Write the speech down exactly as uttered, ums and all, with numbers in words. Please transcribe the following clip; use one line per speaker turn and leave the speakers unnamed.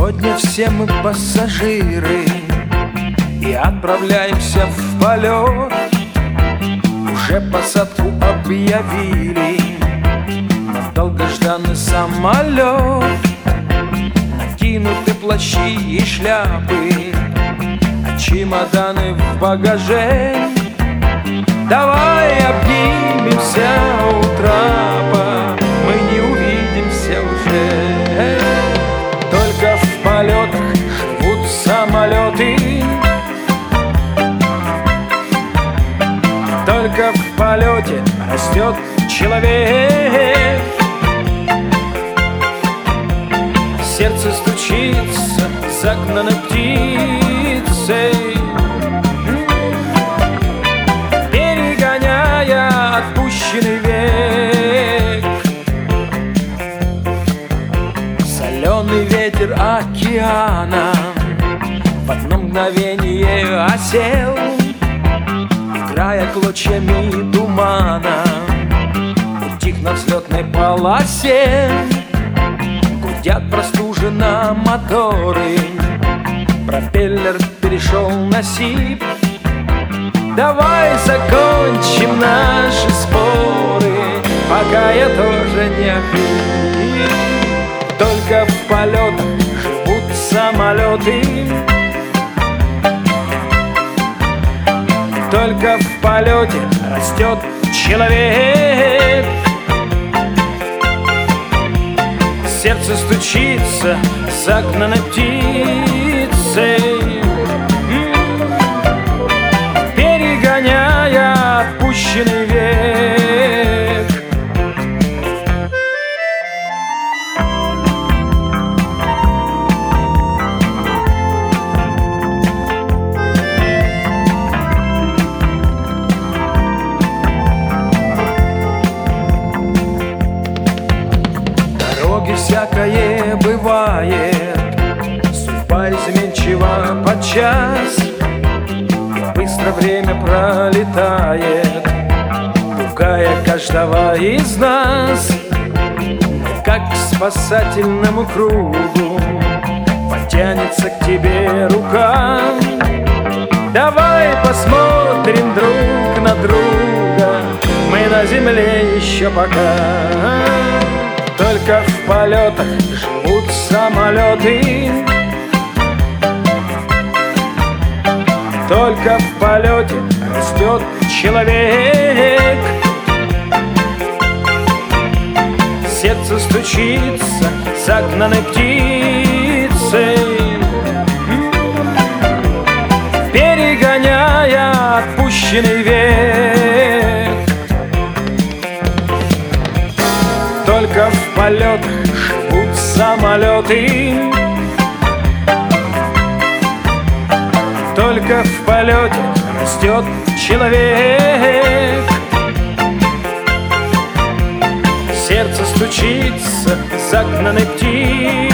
Сегодня все мы пассажиры и отправляемся в полет. Уже посадку объявили на долгожданный самолет. Накинуты плащи и шляпы, а чемоданы в багаже. Давай обнимемся у трапа, мы не увидимся уже. Только в полетах живут самолеты, только в полете растет человек. Сердце стучится загнанной птицей, перегоняя отпущенный век. Соленый ветер океана в одно мгновение осел, играя клочьями тумана, утих на взлетной полосе. Гудят простуженно моторы, пропеллер перешел на сип. Давай закончим наши споры, пока я тоже не охрип. Только в полетах живут самолеты, только в полете растет человек. Сердце стучится загнанной птицей, перегоняя отпущенный век. Дороги всякое бывает, судьба изменчива подчас. Быстро время пролетает, пугая каждого из нас. Как к спасательному кругу потянется к тебе рука. Давай посмотрим друг на друга, мы на земле еще пока. Только в полетах живут самолеты, только в полете растет человек. Сердце стучится загнанной птицей, перегоняя отпущенный век. Только в полетах живут самолеты, только в полете растет человек. Сердце стучится загнанной птицей,